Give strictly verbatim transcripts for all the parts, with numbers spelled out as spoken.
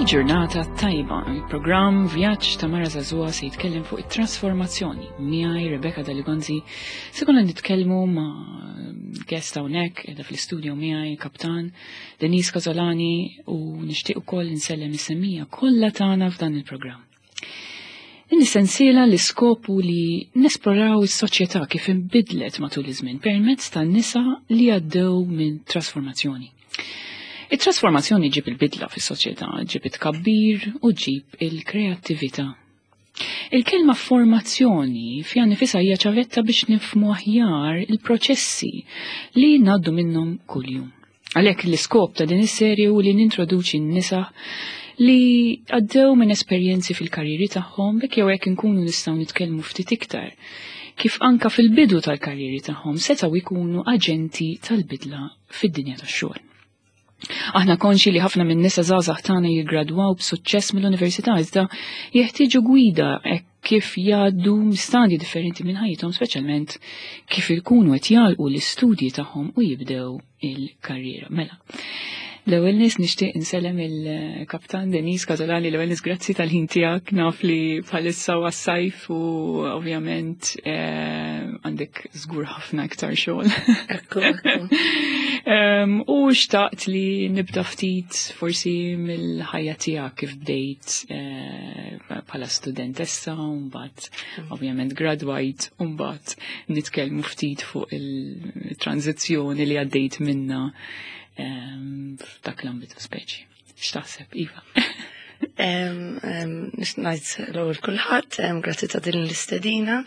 Ġurnata tajba, il-programm Vjaġġ ta' Mara Żagħżugħa se jitkellem fuq it-trasformazzjoni. Miegħi Rebecca Daligonzi se konna nitkellmu ma' guest hawnhekk qiegħda fl-istudio miegħi kaptan Denise Casolani u nixtieq ukoll insellem is-semmija kollha tagħna f'dan il-programm. Din is-sensiela li skopu li nesploraw is-soċjetà kif inbidlet matul iż-żmien permezz tan-nisa li għaddew minn trasformazzjoni. Il-trasformazzjoni ġib il-bidla fis-soċjetà, ġib it-kabbir u ġib il-kreattività. Il-kelma formazzjoni fija nifisha hija ċavetta biex nifhmu aħjar il-proċessi li ngħaddu minnhom kuljum. Għalhekk l-iskop ta' din is-serje hu li nintroduċi n-nisa li għaddew minn esperjenzi fil-karriri tagħhom bekk jew hekk inkunu nistgħu nitkellmu ftit iktar kif anka fil-bidu tal-karriri tagħhom setgħu jkunu aġenti tal-bidla fid-dinja tax-xogħol. Aħna konxi li ħafna minn nisa żgħażagħ tagħna jiggradwaw b'suċċess mill-università iżda jeħtieġu gwida hekk kif jgħaddu stadji differenti minn ħajjithom, speċjalment kif ikunu qed jagħlqu l-istudji tagħhom u jibdew il-karriera. Mela, l-ewwel nies nixtieq insellem il-Kaptan Denise Casolani, l-ewwel nies grazzi tal-ħin tiegħek, naf li bħalissa huwa s-sajf u ovvjament għandek żgur ħafna iktar xogħol. Ekku, ekku. Um, u xtaqt li nibda ftit forsi mill-ħajja tiegħek kif bdejt bħala uh, studentessa u mbagħad mm. ovvjament gradwajt u mbagħad nitkellmu ftit fuq il-tranzizzjoni li għaddejt minna um, f'dak l-ambitu speċi. X'taħseb, Iva? um, um, Ngħid l-ewwel kulħadd, um, grazzi ta' din l-istedina.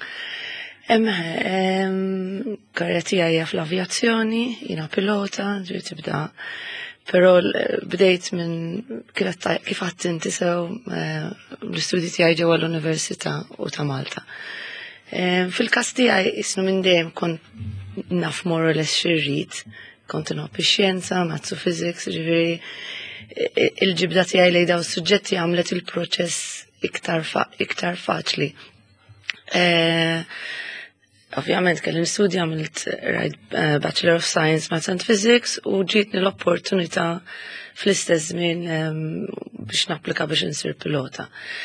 Karriera tiegħi fl-avjazzjoni, jiena pilota, ġiet tibda, però bdejt minn kif qatt inti sew l-istudji tiegħi ġewwa l-Università u ta' Malta. Fil-każ tiegħi isnu minn dejjem kont naf more or less xirrid, kont inħobb ix-xjenza, maths u physics, ġifieri il-ġibda tiegħi lejn dawn is-suġġetti għamlet il-proċess iktar iktar faċli. Ovvjament kelli nistudja għamilt uh, Bachelor of Science Maths and Physics u ġietni l-opportunità fl-istess żmien um, biex napplika biex insir pilota.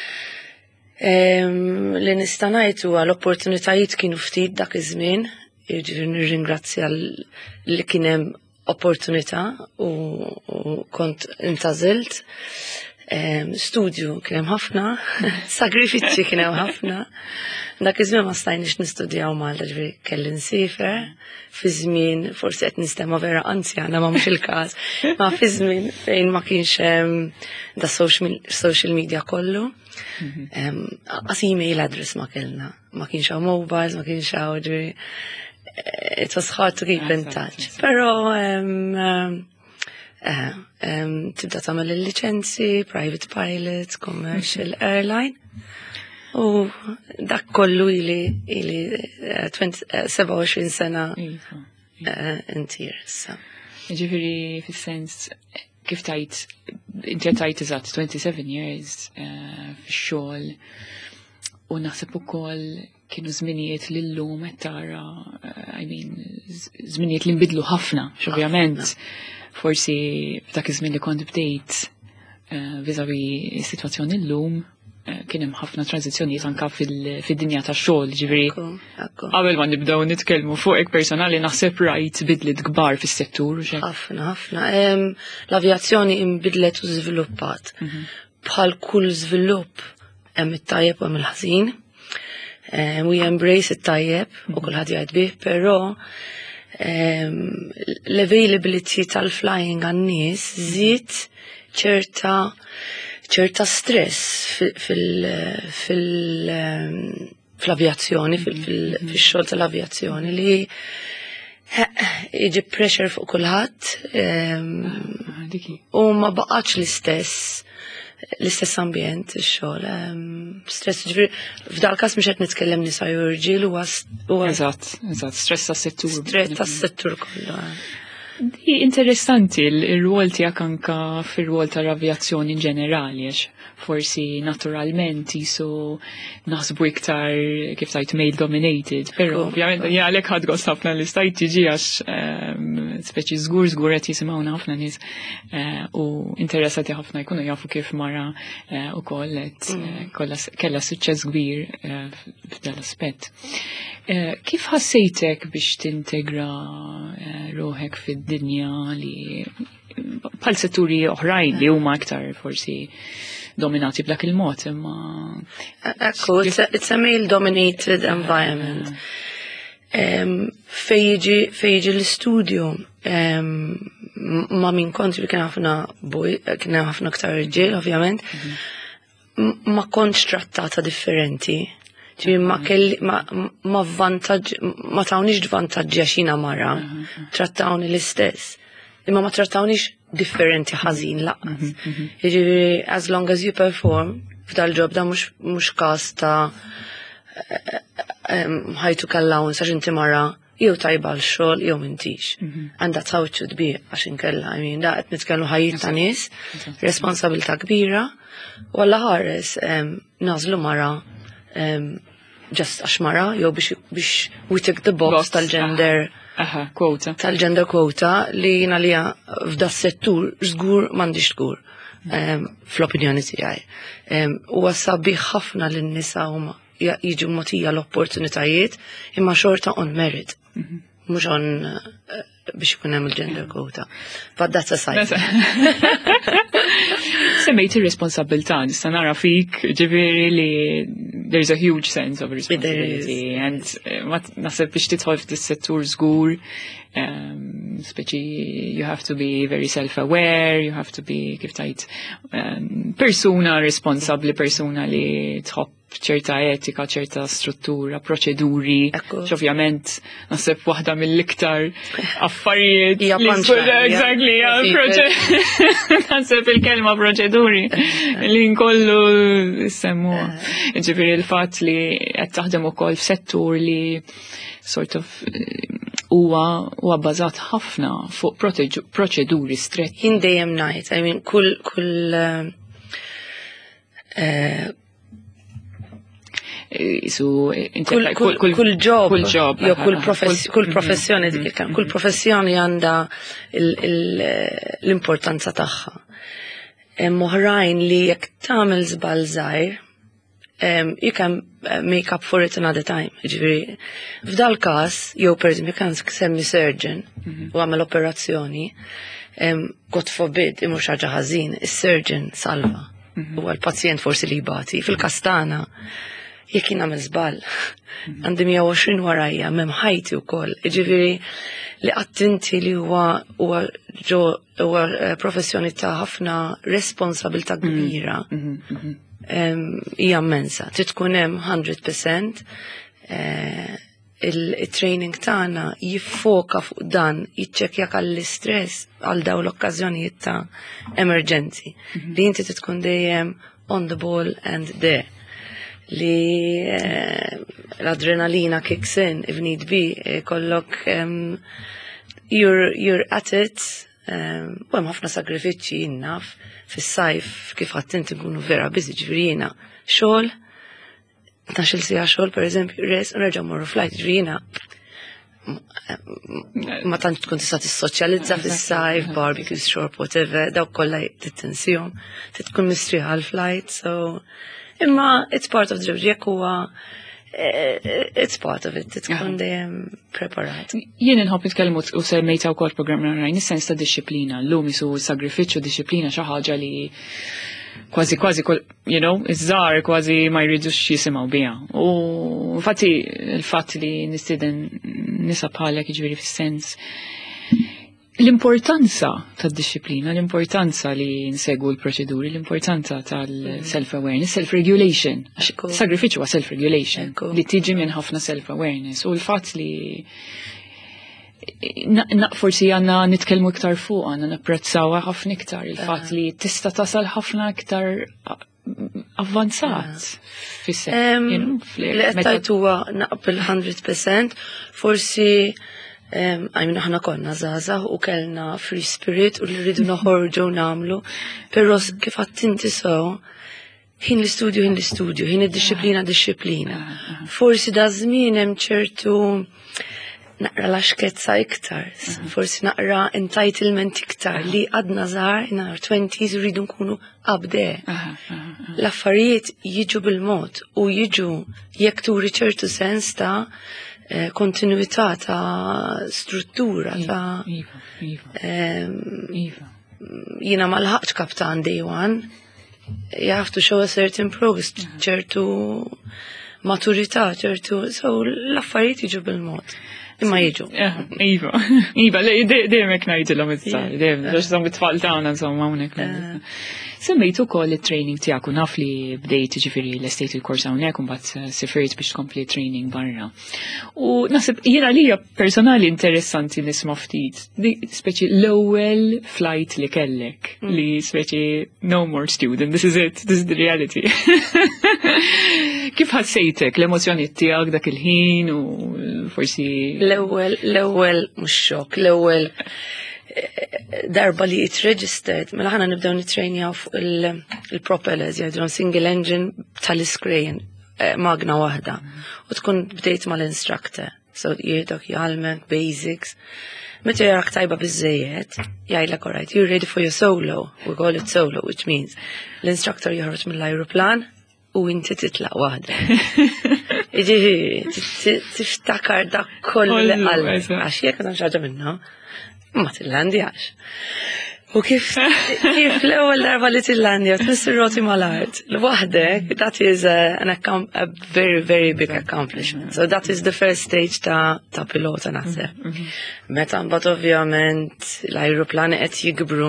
Um, li nista' ngħid huwa l-opportunitajiet kienu ftit dak iż-żmien, jiġifieri nirringrazzja li kien hemm opportunità u, u kont intażilt. Um, studju kien hemm ħafna, sagrifiċċji kien hemm ħafna. Dak iż-żmien ma stajniex nistudjaw Malta, ġifieri kelli nsifer fi żmien forsi qed nistema vera anzjana ma mhux il-każ, ma fi żmien fejn ma kienx da social media kollu. Qas email address ma kellna, ma kienx hawn mobiles, ma kienx hawn ġifieri it was hard to keep in touch. Però tibda tagħmel il-liċenzji, private pilot, commercial airline. U dak kollu ili ili seba' u għoxrin sena intir. Ġifieri fis-sens kif tajt inti tajt eżatt twenty-seven years fix-xogħol u naħseb ukoll kienu żminijiet li llum qed tara I mean żminijiet li nbidlu ħafna, x'ovvjament forsi f'dak iż-żmien li kont bdejt viżavi s-sitwazzjoni llum kien hemm ħafna tranzizzjonijiet anke fid-dinja tax-xogħol, ġifieri. Qabel ma nibdew nitkellmu fuqek personali naħseb rajt bidliet kbar fis-settur u x'hekk. Ħafna, ħafna. L-avjazzjoni inbidlet u żviluppat. Bħal kull żvilupp hemm it-tajjeb u hemm il-ħażin. We embrace it-tajjeb u kulħadd jgħid bih, però l-availability tal-flying għan-nies żied ċerta ċerta stress fil-avjazzjoni, fil-xogħol tal-avjazzjoni li jiġi pressure fuq kulħadd u ma baqgħetx l-istess l-istess ambjent ix-xogħol. Stress ġifieri f'dal każ mhux qed nitkellem nisa jew irġiel huwa eżatt, eżatt, stress tas-settur. Stress tas-settur kollu. Di interessanti il-rwol tiegħek anka fir-rwol tal-avjazzjoni ġenerali għax forsi naturalment jisu naħsbu iktar kif tajt male dominated, pero ovvjament jgħalek ħad gost ħafna li stajt tiġi għax speċi żgur żgur qed jisimgħuna ħafna nies u interessati ħafna jkunu jafu kif mara ukoll qed kellha suċċess kbir f'dan l-aspett. Kif ħassejtek biex tintegra ruħek fid-dinja li bħal setturi oħrajn li huma aktar forsi dominati b'dak il-mod, imma Ekku, it's a male-dominated environment. Fejġi l-studio ma min kontri kien ħafna boj, kien ħafna aktar ġil, ovvjament, ma kontx trattata differenti. Ġi ma kelli, ma vantaġġ, ma tawnix vantaġġi għaxina mara, trattawni l-istess. Imma ma trattawnix differenti ħażin laqqas. Jiġifieri as long as you perform f'dal-ġob da mhux mhux każ ta' ħajtu allowance għax inti mara jew tajba l-xogħol jew m'intix. And that's how it should be għax inkella, I mean, da qed nitkellmu ħajjit ta' nies, responsabilità kbira, u alla ħares nażlu mara just għax mara jew biex we tick the box tal-gender Aha, kwota. Tal-gender quota li jina li f'da settur żgur m'għandix żgur fl-opinjoni tiegħi. U sabiħ ħafna lin-nisa huma jiġu mogħtija l-opportunitajiet imma xorta on merit. Mhux on biex ikun hemm il-gender quota. But that's a side. Semmejt ir-responsabilità, nista' nara fik ġifieri li there's a huge sense of responsibility and naħseb biex tidħol f'dis-settur żgur speċi you have to be very self-aware, you have to be kif tajt persuna responsabbli, persuna li tħobb ċerta etika, ċerta struttura, proċeduri, x'ovvjament naħseb waħda mill-iktar affarijiet exactly, naħseb il-kelma proċeduri li nkollu semmu. Ġifieri il-fatt li qed taħdem ukoll f'settur li sort of huwa huwa bbażat ħafna fuq proċeduri stretti. Jien dejjem ngħid, I mean kull kull Isu kull job, jew kull professjoni, kull professjoni għandha l-importanza tagħha. Hemm oħrajn li jekk tagħmel żball żgħir, you can make up for it another time. Ġifieri, f'dal każ, jew pereżempju kan semmi surgeon u għamel operazzjoni, God forbid, imur ħaġa ħażin, is-surgeon salva. U għal-pazjent forsi li jbati. Fil-kastana, jekk jien nagħmel żball, għandi mija u għoxrin warajja, m'hemm ħajti wkoll. Ġifieri li attinti li huwa huwa huwa professjoni ta' ħafna responsabilità kbira. Hija immensa. Trid tkun hemm one hundred percent il-training tagħna jiffoka fuq dan, jiċċekkjak għall-istress għal dawn l-okkażjonijiet ta' emerġenzi. Li inti tkun dejjem on the ball and there. Li l-adrenalina kicks in, if need be, kollok you're, you're at it, u hemm ħafna sagrifiċċji jinnaf fis-sajf kif ħadd nkunu vera biżi ġifieri xogħol, tnax-il sija xogħol pereżempju res u nerġa' mmorru flight ġifieri ma tantx tkun tista' tissoċjalizza fis-sajf, barbecues, shop, whatever, dawk kollha tittinsihom, tkun mistrieħa għall-flight, so imma it's part of the job, jekk huwa it's part of it, tkun dejjem preparat. Jien inħobb nitkellmu u semmejta wkoll programm rajn is-sens ta' disċiplina, llum isu sagrifiċċju disċiplina xi ħaġa li kważi kważi you know, iż-żgħar kważi ma jridux jisimgħu biha. U infatti il-fatt li nistieden nisa bħalek jiġifieri fis-sens l-importanza tad-disciplina, l-importanza li nsegwu l-proċeduri, l-importanza tal-self-awareness, self-regulation. Sagrifiċċju huwa self-regulation li tiġi minn ħafna self-awareness. U l-fatt li forsi għandna nitkellmu iktar fuq, għandna napprezzawha ħafna iktar, il-fatt li tista' tasal ħafna iktar avvanzat fis-seħħ. Li qed tajt huwa naqbel one hundred percent, forsi għajmin aħna konna żgħażagħ u kellna free spirit u li rridu noħorġu nagħmlu, però kif għattinti sew ħin l-istudju, ħin l-istudju, ħin id-disciplina, disciplina. Forsi da żmien hemm ċertu naqra laxkezza iktar, forsi naqra entitlement iktar li għadna żgħar nar twenties rridu nkunu qabde. L-affarijiet jiġu bil-mod u jiġu jekk turi ċertu sens ta' kontinuità ta' struttura ta' jiena ma lħaqx kaptan day one. You have to show a certain progress, ċertu maturità, ċertu, so l-affarijiet jiġu bil-mod. Imma jiġu. Iva, iva, dejjem hekk ngħidilhom it-tfal, dejjem, għax żomm it-tfal tagħna insomma hawnhekk. Semmejt ukoll it-training tiegħek u naf li bdejt jiġifieri l-estate il-kors hawnhekk u mbagħad sifirt biex tkompli training barra. U naħseb jiena lija personali interessanti nisma' ftit, speċi l-ewwel flight li kellek li speċi no more student, this is it, this is the reality. Kif ħassejtek l-emozjonijiet tiegħek dak il-ħin u forsi l-ewwel l-ewwel mhux xokk, l-ewwel darba li it registered, mela ħana nibdew nitrejnjaw fuq il-propellers, jgħidulhom single engine tal-iskrejn, magna waħda. U tkun bdejt mal-instructor, so jirdok jgħalmek, basics. Meta jarak tajba biżejjed, jgħidlek all right, you're ready for your solo, we call it solo, which means l-instructor joħroġ mill-ajruplan u inti titlaq waħda. Iġifieri, tiftakar dak kollu li qalbek, għax jekk għandhom xi ħaġa minnha. Ma tillandjax. U kif kif l-ewwel darba li tillandja tmissir roti mal-art. L-waħdek, that is a, an account, a very, very big accomplishment. So that is the first stage ta' ta' pilota naħseb. Meta mbagħad ovvjament l-ajruplani qed jikbru.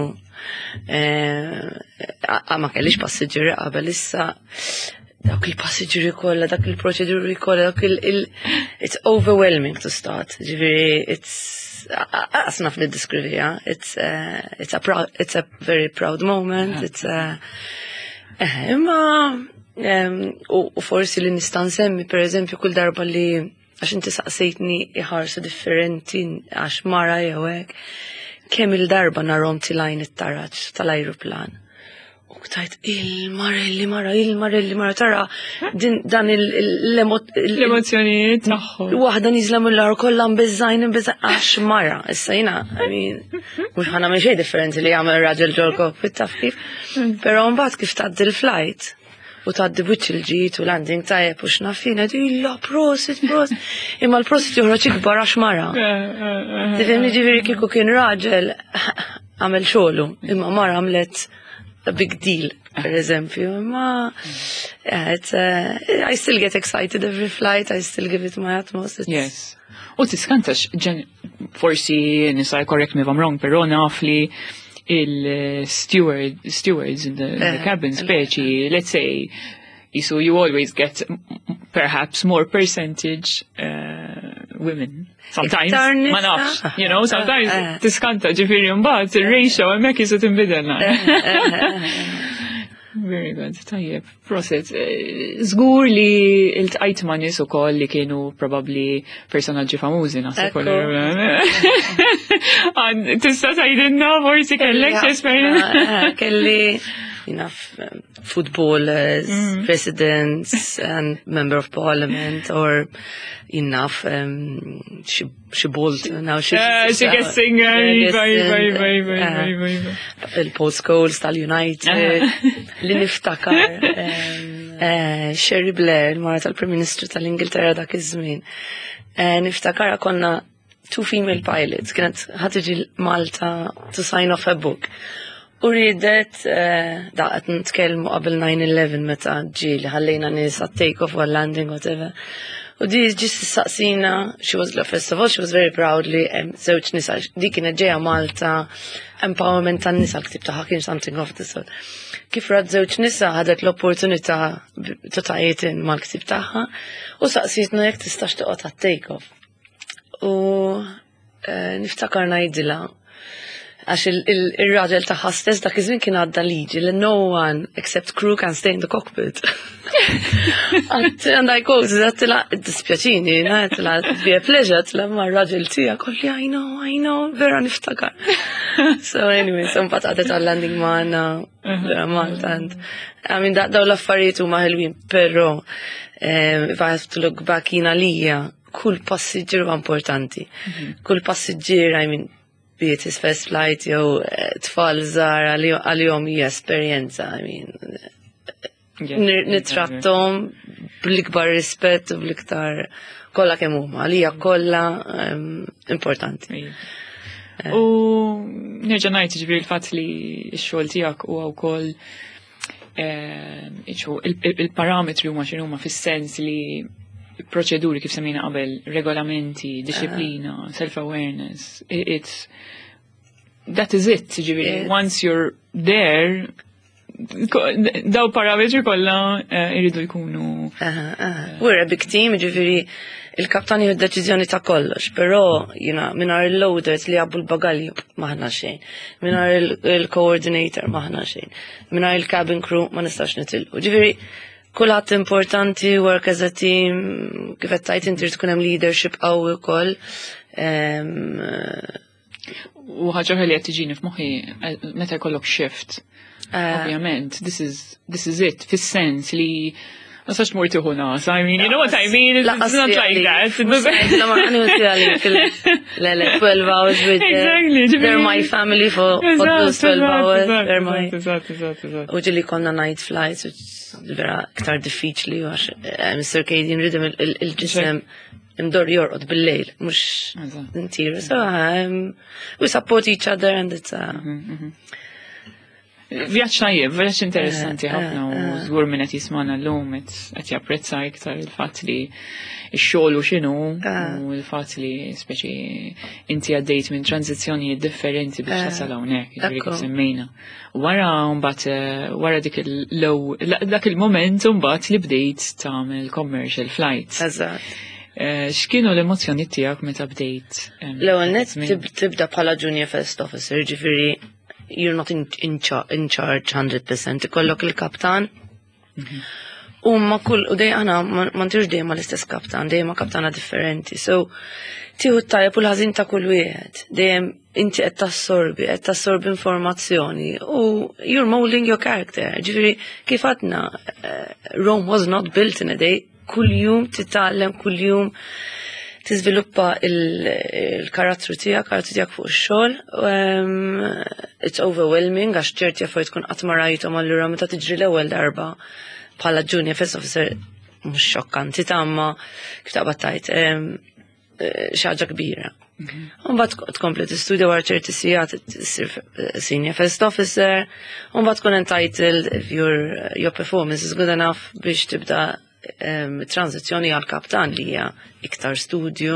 Ma kellix passiġġieri qabel issa dak il-passiġġieri kollha, dak il-proċeduri kollha, dak il it's overwhelming to start. Ġifieri it's Asna f'nid diskrivija, it's uh, it's a proud, it's a very proud moment, it's a imma u forsi li nista' nsemmi pereżempju kull darba li għax inti saqsejtni iħarsu differenti għax mara jew hekk kemm il-darba narhom tilajn it-taraġġ tal-ajruplan. U ktajt il-marelli mara, il-marelli mara, tara dan l-emozjonijiet tagħhom. Waħda niżla mill-ar kollha mbeżżajn imbeżżajn għax mara. Issa jiena, I mean, mhux ħana m'hemm xejn differenti li jagħmel raġel ġol cockpit taf kif. Però mbagħad kif tgħaddi l-flight u tgħaddi wiċċ il-ġid u landing tajjeb u x'nafina illa prosit prosit. Imma l-prosit joħroġ ikbar għax mara. Tifhimni ġifieri kieku kien raġel għamel xogħlu, imma mara għamlet a big deal, per eżempju, ma yeah, it's, uh, I still get excited every flight, I still give it my utmost. It's... Yes. U tiskantax, forsi nisa correct me if I'm wrong, pero naf li il-steward, stewards in the, in the cabin speċi, let's say, so you always get perhaps more percentage uh, women. Sometimes, ma nafx, you know, sometimes tiskanta ġifiri mbagħad il-ratio hemmhekk jisu tinbidel. Very good, tajjeb, proset. Żgur li iltqajt ma' nies ukoll li kienu probabbli personaġġi famużi naħseb tista' tgħidilna forsi kellek xi esperjenza. Kelli enough um, footballers, mm. presidents, and member of parliament, or enough um, she she bowled now she uh, she gets singer very very very very very il-postcodes tal-United li niftakar Sherry Blair, il-mara tal-Prim Ministru tal-Ingilterra dak iż-żmien. Niftakar konna two female pilots kienet ħatiġi Malta to sign off a book. U ridet daqet nitkellmu qabel nine eleven meta ġieli ħallejna nies għat-take off or landing whatever. U di ġis saqsina, she was first of all she was very proudly żewġ nisa di kienet ġejja Malta empowerment tan-nisa l-ktib tagħha kien something of the sort. Kif rad żewġ nisa ħadet l-opportunità ta' tajjin mal-ktib tagħha u saqsitna jekk tistax toqgħod għat-take off. U niftakar ngħidilha Għax il-raġel taħħa stess dak iż-żmien kien għadda liġi li no one except crew can stay in the cockpit. And I go, tila, dispjaċini, tila, be a pleasure, tila, ma raġel tija, kolli, I know, I know, vera niftakar. So anyway, so mbat għadet għal-landing maħna, vera Malta, and I mean, daw l-affarijiet huma ħelwin, pero if I have to look back jina lija, kull passiġġier huwa importanti. Kull passiġġier, I mean, be it his first flight, jew tfal żgħar għalihom hija esperjenza, I mean, nitrattom bl-ikbar rispett u bl-iktar kollha kemm huma, għalija kollha importanti. U nerġa' ngħid ġifieri l-fatt li x-xogħol tiegħek huwa wkoll il-parametri huma x'inhu huma fis-sens li proċeduri kif semmejna qabel, regolamenti, disciplina, self-awareness, it's that is it, ġifieri once you're there, daw parametri kollha iridu jkunu. We're a big team, ġifieri il-kaptan jieħu d-deċiżjoni ta' kollox, però jiena mingħajr il-loaders li jabbu l-bagalju maħna xejn, mingħajr il-coordinator maħna xejn, mingħajr il-cabin crew ma nistax nitilqu. Ġifieri kulħadd importanti, work as a team, kif qed tajt inti tkun hemm leadership qawwi wkoll. U ħaġa li qed tiġini f'moħħi meta jkollok shift. Ovvjament, this is this is it, fis-sens li ma sax tmur tieħu nas. I mean, you know what I mean? It's not like that. twelve hours with them. They're my family for those twelve hours. They're my. U ġili konna night flights, vera ktar diffiċli għax circadian rhythm il-ġisem imdor jorqod bil-lejl, mux intir. So we support each other and it's Vjaċ tajjeb, vjaċ interessanti ħafna u żgur minn qed jismana llum qed japprezza iktar il-fatt li x-xogħol u x'inhu u l-fatt li speċi inti għaddejt minn tranzizzjonijiet differenti biex tasal hawnhekk, jiġri kif semmejna. Wara mbagħad wara dik il-low dak il-moment mbagħad li bdejt tagħmel commercial flights. Eżatt. X'kienu l-emozzjoni tiegħek meta bdejt? L-ewwel nett tibda bħala junior first officer, ġifieri you're not in, in, char in charge one hundred percent. Ikollok il-kaptan. U ma kull, u dej għana, ma ntirx dej ma l-istess kaptan, dej ma kaptana differenti. So, tiħu tajab u l-ħazin ta' kull wieħed. Dejjem inti qed tassorbi, qed tassorbi informazzjoni. U you're molding your character. Ġifieri kif għadna, Rome was not built in a day. Kull jum titgħallem, kull jum tiżviluppa il-karattru tiegħek, karattru tiegħek fuq ix-xogħol. It's overwhelming għax ċerti affarijiet tkun qatt ma rajthom allura meta tiġri l-ewwel darba bħala junior first officer mhux xokkanti tamma kif taqbad tajt xi ħaġa kbira. Mbagħad tkompli tistudja wara ċerti sigħat issir senior first officer, u mbagħad tkun entitled if your your performance is good enough biex tibda tranzizjoni għal kaptan li hija iktar studju,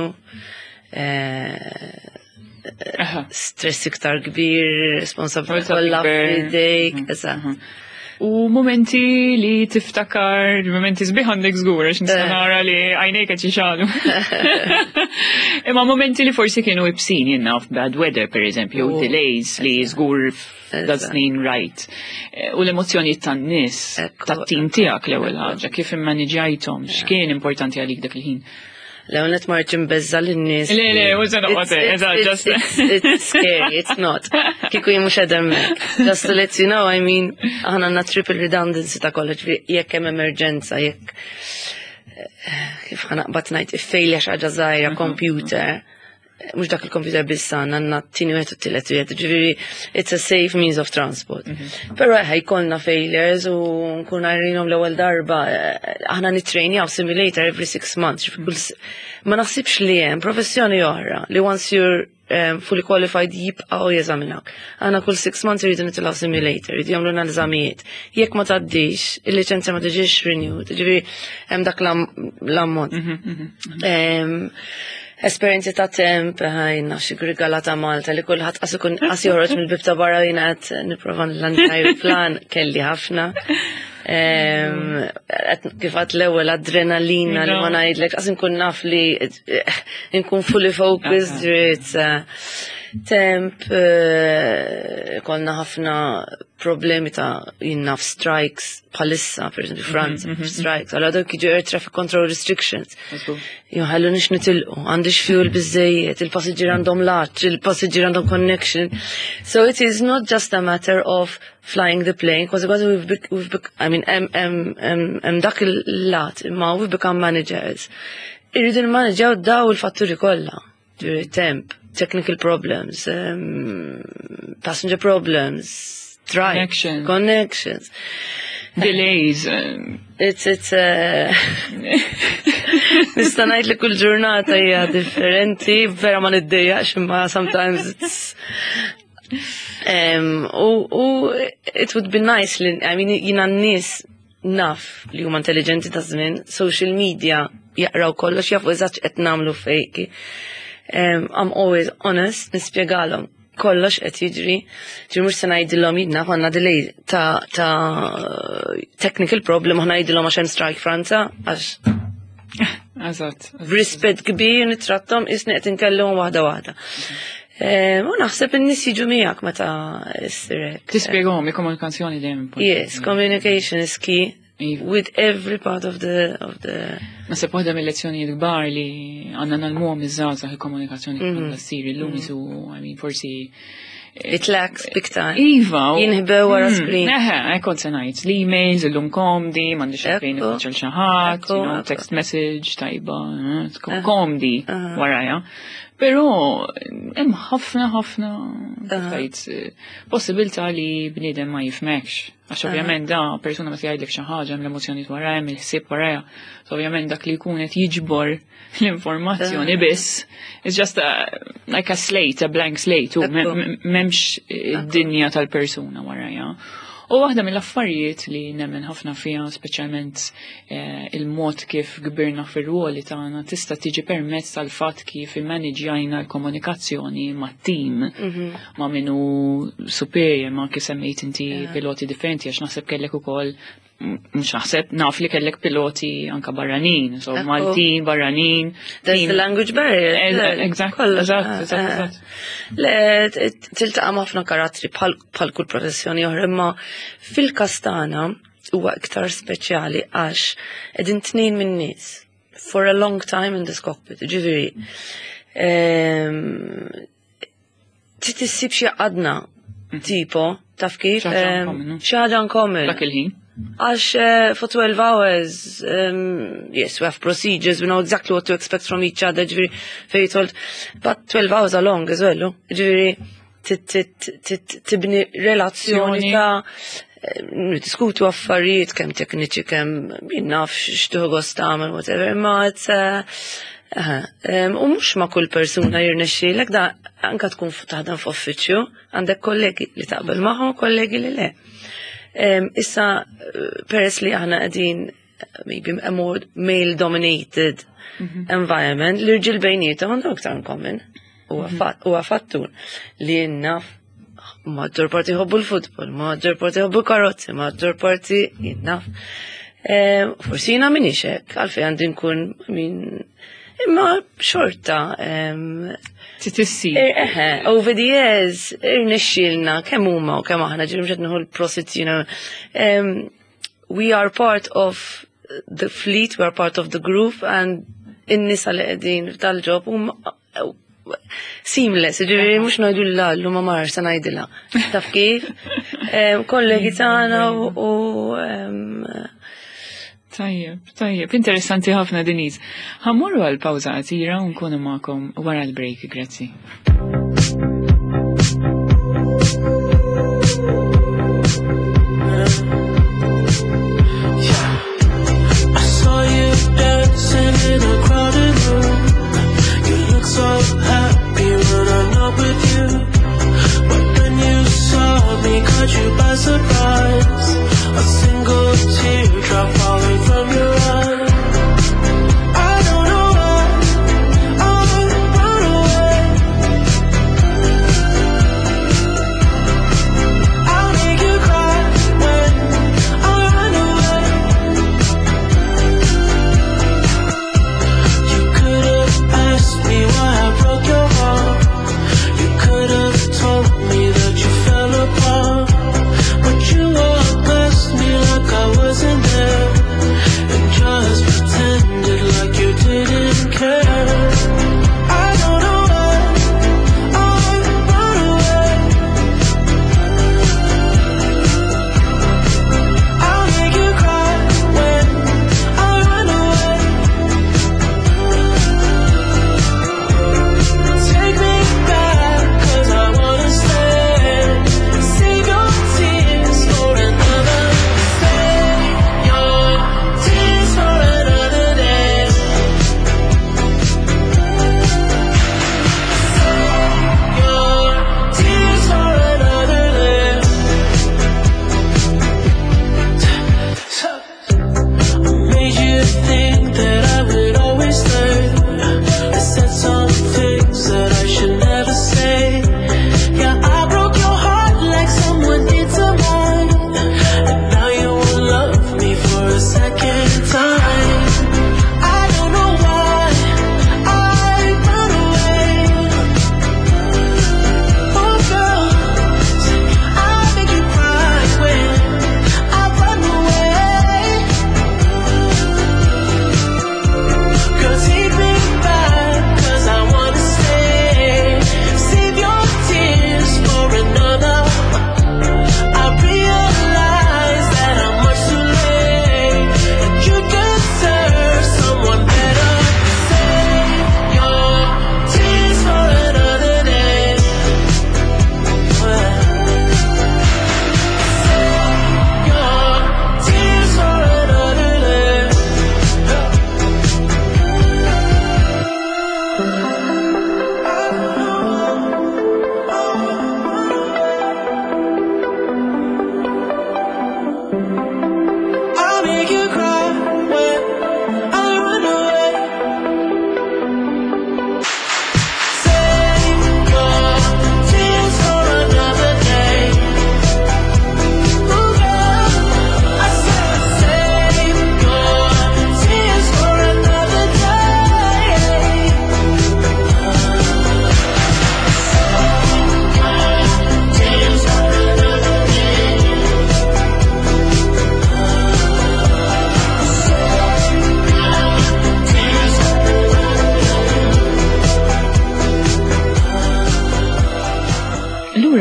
stress iktar kbir, responsabilità kollha f'idejk, eżatt. U momenti li tiftakar, momenti sbieħ għandek żgur, għax nista' nara li għajnejk qed jixalu. Imma momenti li forsi kienu ibsin jenna bad weather, per eżempju, u delays li żgur da snin right. U l-emozjoni tan-nies, tat-tim tiegħek l-ewwel ħaġa, kif immaniġajthom, x'kien importanti għalik dak il-ħin. L-għonet marċin bezza l-nis. Le, le, użan uqote, it's scary, it's not. Kiku jimu xedemmek. Just to let you know, I mean, ħana għanna triple redundancy ta' kolloġ, jekk hemm emerġenza, jekk kif ħana batnajt iffejlja xaġa zaħira, computer, mux dak il-computer bissan, għanna t-tini u t-tillet u ġiviri, it's a safe means of transport. Pero ħaj konna failures u nkun għarrinom l-ewel darba, ħana nitrejni għaw simulator every six months. Ma naħsibx li jem, professjoni oħra, li once you're um, fully qualified jibqaw jeżaminak. Għana kull six months rridu nitilaw simulator, rridu jamlu l-eżamijiet. Jekk ma taddix, il-licenzja ma tiġix renewed, ġiviri, jem dak l-ammont. Esperienzi ta' temp, ħajna xi grigala ta' Malta li kulħadd qas ikun qas joħroġ mill-bib ta' barra jiena qed nipprova l-ajruplan kelli ħafna. Kif għad l-ewwel adrenalina li ma ngħidlek qas inkun naf li nkun fully focused, temp, uh, konna ħafna problemi ta' jinnaf strikes palissa, per esempio, Franza, mm -hmm. strikes, għalla dawk jiġu air traffic control restrictions. Jħallu nix nitilqu, għandix fuel bizzejiet, il-passiġġier għandhom laċ, il-passiġġier għandhom connection. So it is not just a matter of flying the plane, because we've, bec we've bec I mean, em, em, em, em dak il-lat, imma we've become managers. Irridu n-manaġaw daw il-fatturi kollha, ġuri temp, technical problems, um, passenger problems, strike, Connection. connections, delays. Um, it's it's uh, nista' ngħid li kull ġurnata hija differenti, vera ma niddejjaqx imma sometimes it's um u u it would be nice li I mean jiena n-nies naf li huma intelligenti ta' żmien, social media jaqraw kollox jafu eżatt qed nagħmlu fejki. Um, I'm always honest, nispjegalhom kollox qed jiġri, ġi mhux se ngħidilhom jidna għandna delay ta' ta' technical problem ħa ngħidilhom għax hemm strike Franza għax Eżatt. rispett kbir nitrattom isni qed inkellhom waħda waħda. U naħseb in-nies jiġu miegħek meta issir hekk. Tispjegahom il-komunikazzjoni dejjem importanti. Yes, communication is key. With every part of the of the Nasib waħda mill-lezzjonijiet kbar li għandna nagħmluhom iż-żgħażagħ il-komunikazzjoni kollha ssir illum isu I mean forsi it lacks big time. Iva. Jinħbew wara screen. Eħe, kont se ngħid l-emails illum komdi, m'għandix għalfejn ifaċċel xi ħadd, you know, text message tajba, komdi warajja. Però hemm ħafna ħafna tajt possibilità li bniedem ma jifmekx. Għax ovvjament da persuna ma jgħidlek xi ħaġa hemm l-emozzjonijiet warajja, hemm il-ħsieb warajja. So ovvjament dak li jkun qed jiġbor l-informazzjoni biss it's just a, like a slate, a blank slate, u m'hemmx id-dinja tal-persuna warajja. U waħda mill-affarijiet li nemmen ħafna fija, speċjalment eh, il-mod kif gbirna fir-ruoli tagħna tista' tiġi permezz tal-fatt kif immaneġjajna l-komunikazzjoni mat-tim mm -hmm. ma' minnu superior ma' kif semmejt inti yeah. piloti differenti għax naħseb kellek ukoll mhux naħseb naf li kellek piloti anka barranin, so Maltin barranin. There's the language barrier. Exactly, eżatt, eżatt. Le tiltaqa' ħafna karattri bħal kull professjoni oħra, imma fil-kastana huwa iktar speċjali għax qegħdin tnejn minn nies for a long time in this cockpit. Ġifieri trid issib xi għadna tipo taf kif xi ħaġa nkommel. Dak il-ħin. Għax uh, for twelve hours, um, yes, we have procedures, we know exactly what to expect from each other, ġviri, fej told, but twelve hours are long as well, ġviri, tibni relazzjoni ta' diskutu affarijiet, kem tekniċi, kem jinnaf xtuħu għostamel, whatever, ma it's, uh, uh, um, u mux ma kull persuna jirnexxilek, da anka tkun taħdan f'uffiċju, għandek kollegi li taqbel maħu, kollegi li le. Um, issa peress li aħna qegħdin maybe a more male dominated mm -hmm. environment li rġil bejnietom għandhom iktar common huwa fattur li jenna maġġor parti jħobbu l-futbol, maġġor parti jħobbu karozzi, maġġor parti jenna um, forsi jiena minix hekk għalfejn għandi nkun min imma xorta um, Titissi. Eħe, over the years, irnexxilna, kemm huma u kemm aħna ġirim ġed nħu l-prosit, you know, um, we are part of the fleet, we are part of the group, and in-nisa li qegħdin f'dal-ġob huma seamless, ġifieri mhux ngħidu l-għallu ma mar se ngħidilha. Taf kif? Kollegi tagħna u Tajjeb, tajjeb, interessanti ħafna Deniz. Ħammurru għal-pawza qasira u nkunu magħkom wara l-break, grazzi. I saw you dancing in a crowded room. You look so happy when I'm not with you. But then you saw me, caught you by surprise. A single teardrop falling from your eye. I don't know why I run away.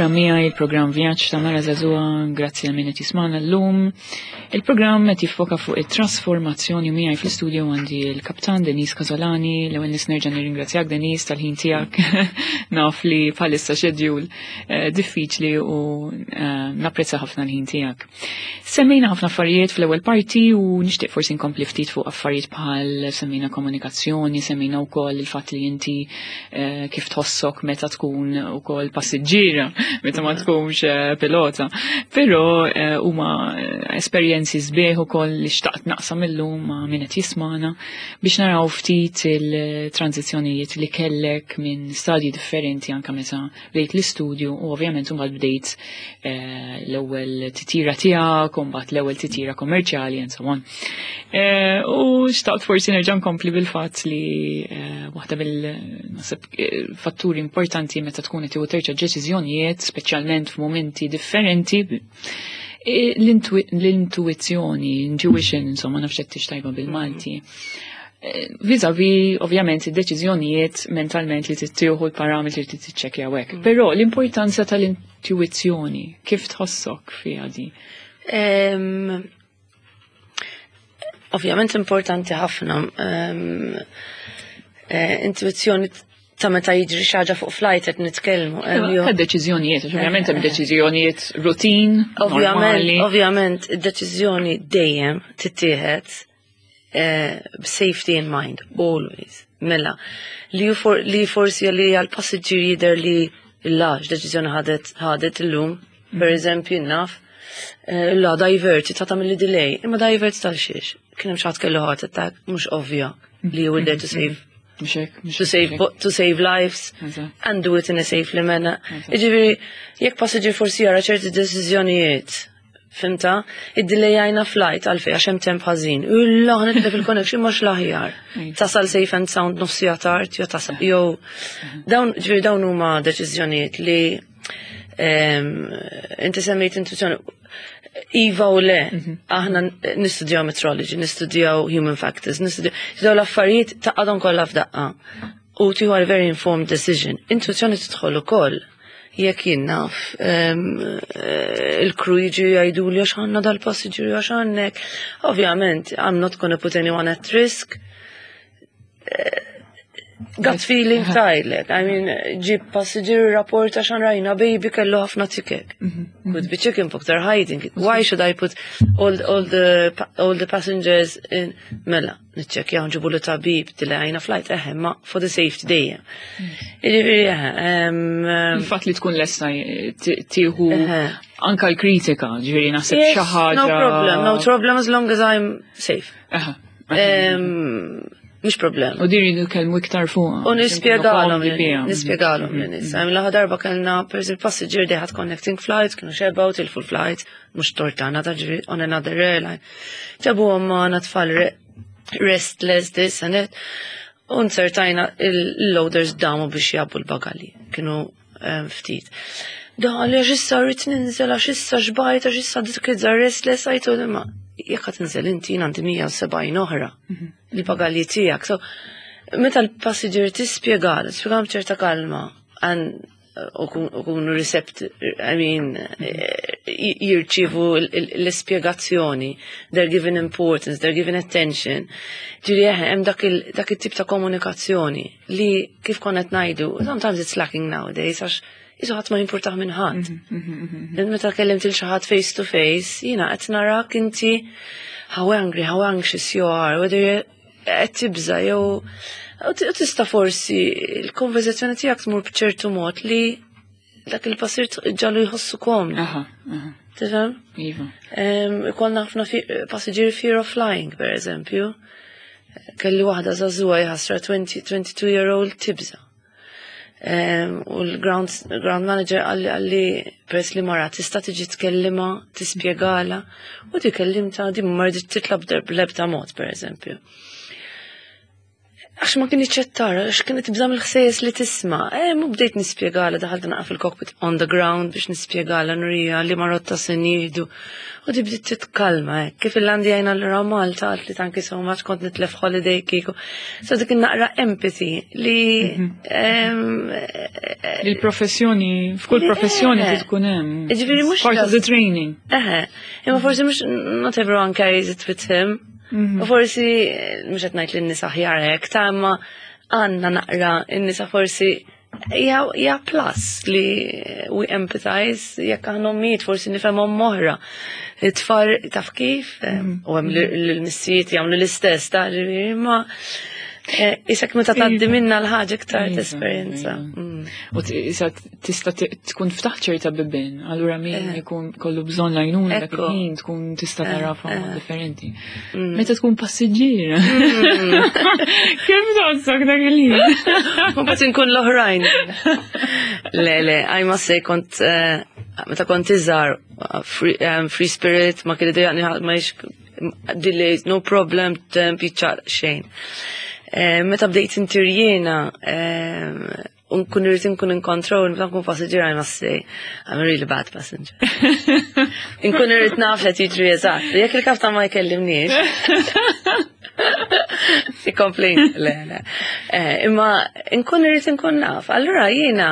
tara miegħi il-programm Vjaġġ ta' Mara Żagħżugħa grazzi għal min qed jisma'na llum. Il-programm qed jiffoka fuq it-trasformazzjoni miegħi fl-istudju għandi l-Kaptan Denise Casolani, l-ewwel nies nerġa' nirringrazzjak Denise tal-ħin tiegħek. Naf li bħalissa xedjul diffiċli u napprezza ħafna l-ħin tiegħek. Semmejna ħafna affarijiet fl-ewwel parti u nixtieq forsi nkompli ftit fuq affarijiet bħal semmejna komunikazzjoni, semmejna wkoll il-fatt li inti kif tħossok meta tkun ukoll passiġġiera, meta ma tkunx pilota. Però huma esperjenzi sbieħ ukoll li xtaqt naqsam illum ma' min qed jismana biex naraw ftit il-tranzizzjonijiet li kellek minn stadji differenti anke meta bdejt l-istudju u ovvjament imbagħad bdejt l-ewwel titira tiegħek u mbagħad l-ewwel titira kommerċjali and so on. U xtaqt forsi nerġa' nkompli bil-fatt li waħda bil-fatturi importanti meta tkun qed terġa' deċiżjonijiet, speċjalment f'mumenti differenti, l-intuizzjoni, intuition, insomma, nafx qed tixtajba bil-Malti. Vizavi, ovvjament, id-deċiżjonijiet mentalment li tittieħu l-parametri li titċekkja hekk. Però l-importanza tal-intuizzjoni, kif tħossok fiha di? Ovvjament importanti ħafna. Intuizzjoni ta' meta jiġri xi ħaġa fuq flight qed nitkellmu. Ħed deċiżjonijiet, ovvjament hemm deċiżjonijiet routine, normali. Ovvjament id-deċiżjoni dejjem tittieħed b'safety in mind, always. Mela, li forsi li għal-passiġġier jidher li l-laġ deċiżjoni ħadet illum, per eżempju naf, la diverti ta' tagħmel delay, imma diverti tal-xiex. Kien hemm xi ħadd kellu heart attack, mhux ovvja li you were there to save to save to save lives and do it in a safe manner. Jiġifieri jekk passiġġier forsi jara ċerti deċiżjonijiet fimta, id-dilejajna flight għalfej għax hemm temp ħażin. Illa ħanibda fil-connection mhux l-aħjar. Tasal safe and sound nofsija tard jew tasal jew dawn ġifieri dawn huma deċiżjonijiet li inti semmejt intuizzjoni iva u le, aħna nistudjaw metrology, nistudjaw human factors, nistudjaw l-affarijiet ta' għadhom kollha f'daqqa. U tieħu għal very informed decision. Intuizzjoni tidħol ukoll. Jekk jien naf il-crew jiġu jgħiduli għax għandna dal-passiġġieri għax għandek. Ovvjament, I'm not gonna put anyone at risk. Gut feeling tajlek. I mean, ġib passiġġieri rapport għax rajna baby kellu ħafna tikek. Could be chicken pox, they're hiding it. Why should I put all, all, the, all the passengers in? Mela, nitċekja nġibu li tabib tilajna flight, eħe, ma for the safety dejjem. Il-fat li tkun lesta tieħu anka l-kritika, ġifieri naħseb xi ħaġa. No problem, no problem as long as I'm safe. Mux problem. U diri nkellmu iktar fuq. U nispjegalhom, nispjegalhom l-nies. Hemm l-aħħar darba kellna per passiġġier they had connecting flights, kienu xebgħu tilfu l-flight, mhux tortana ta' ġri on another airline. Ġabuhom magħna tfal restless this and that. U nsertajna il-loaders damu biex jabbu l-bagali. Kienu ftit. Daħli għax issa rrid ninżel għax issa xbajt għax issa dik kidza restless għajtu ma jekk qed tinżel inti għandi mija u sebgħin oħra il-bagalji tiegħek. So meta l-passiġġier tispjegal, spjegal b'ċerta kalma u kunu recept, I mean, jirċivu l-ispjegazzjoni, they're given importance, they're given attention. Ġiri hemm dak it-tip ta' komunikazzjoni li kif konet ngħidu, sometimes it's lacking nowadays għax Iżu ħadd ma jimpurtaħ minn ħadd. Meta kellimt il xi ħadd face to face, jiena qed narak inti how angry, how anxious you are, whether qed tibża jew tista' forsi l-konverzazzjoni tiegħek tmur b'ċertu mod li dak il-passier ġallu jħossu komdu. Tifhem? Iva. Ikollna ħafna passiġġieri fear of flying, per eżempju. Kelli waħda żagħżugħa jħassra twenty-two year old tibża. U l-ground manager għalli peress li mara tista' tiġi tkellima, tispjegala u ti kellimta di mardi titlab b'lebda mod, per eżempju. Għax ma kienx ċettara, għax kienet tibżam il-ħsejjes li tisma. Eh, mu bdejt nispjegala, daħalt naqaf il-cockpit on the ground biex nispjegala nurija li ma rotta se nieħdu. U di bdiet titkalma, eh. Kif il-landi għajna l-ra Malta, għalt li tanki so much kont nitlef holiday kiku. So dik naqra empathy li... Il-professjoni, f'kull professjoni li tkun hemm. Ġifieri mhux part of the training. Eh, imma forsi mhux not everyone carries it with him. U forsi, mux għetnajt li n-nisa ħjar hekk, ta' ma għanna naqra n-nisa forsi hija plus li we empathize, jekk għannom miet, forsi nifemhom moħra. It-tfar taf kif, u għem l-missijiet jgħamlu l-istess, ta' ma isek meta taddi minna l-ħagġa ktar t-esperienza. U isa tista tkun ftaħ ċerta bibin, allura min jkun kollu bżon lajnuna dak il-ħin tkun tista tarafa differenti. Meta tkun passiġġier. Kif tozzok dak il-ħin? U bat nkun l-oħrajn. Le, le, I must say kont meta kont iżar free spirit ma kien idejaqni ma jiex delays, no problem, tempi xejn. Meta bdejt intirjena, unkun irrit nkun in control, meta nkun passenger, I must say, I'm a really bad passenger. Nkun irrit naf li tiġri eżatt, jekk il-kafta ma jkellimniex. I-complain, le, le. Imma nkun irrit nkun naf. Allura jiena,